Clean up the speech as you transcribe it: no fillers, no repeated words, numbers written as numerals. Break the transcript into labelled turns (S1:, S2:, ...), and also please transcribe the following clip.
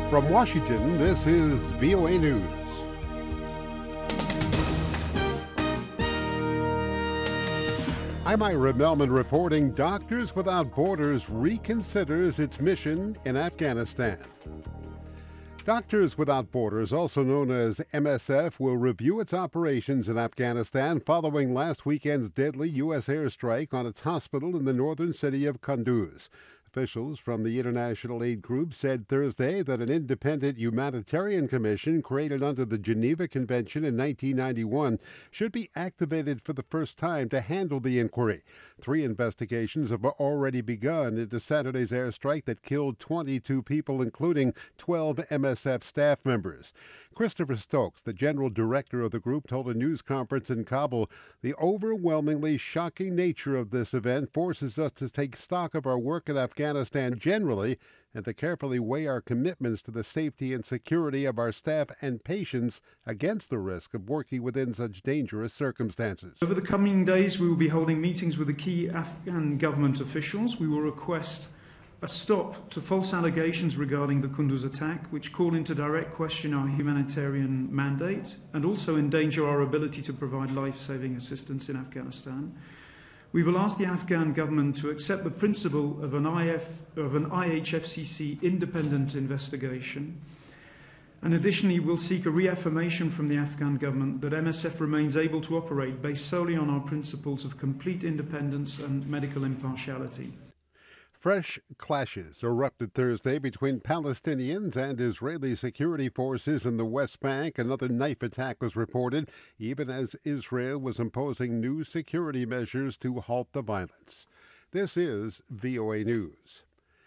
S1: From Washington, this is VOA News. I'm Ira Melman reporting Doctors Without Borders reconsiders its mission in Afghanistan. Doctors Without Borders, also known as MSF, will review its operations in Afghanistan following last weekend's deadly U.S. airstrike on its hospital in the northern city of Kunduz. Officials from the International Aid Group said Thursday that an independent humanitarian commission created under the Geneva Convention in 1991 should be activated for the first time to handle the inquiry. 3 investigations have already begun into Saturday's airstrike that killed 22 people, including 12 MSF staff members. Christopher Stokes, the general director of the group, told a news conference in Kabul, "The overwhelmingly shocking nature of this event forces us to take stock of our work in Afghanistan generally and to carefully weigh our commitments to the safety and security of our staff and patients against the risk of working within such dangerous circumstances."
S2: Over the coming days, we will be holding meetings with the key Afghan government officials. We will request a stop to false allegations regarding the Kunduz attack, which call into direct question our humanitarian mandate and also endanger our ability to provide life-saving assistance in Afghanistan. We will ask the Afghan government to accept the principle of an IHFCC independent investigation. And additionally, we'll seek a reaffirmation from the Afghan government that MSF remains able to operate based solely on our principles of complete independence and medical impartiality.
S1: Fresh clashes erupted Thursday between Palestinians and Israeli security forces in the West Bank. Another knife attack was reported, even as Israel was imposing new security measures to halt the violence. This is VOA News.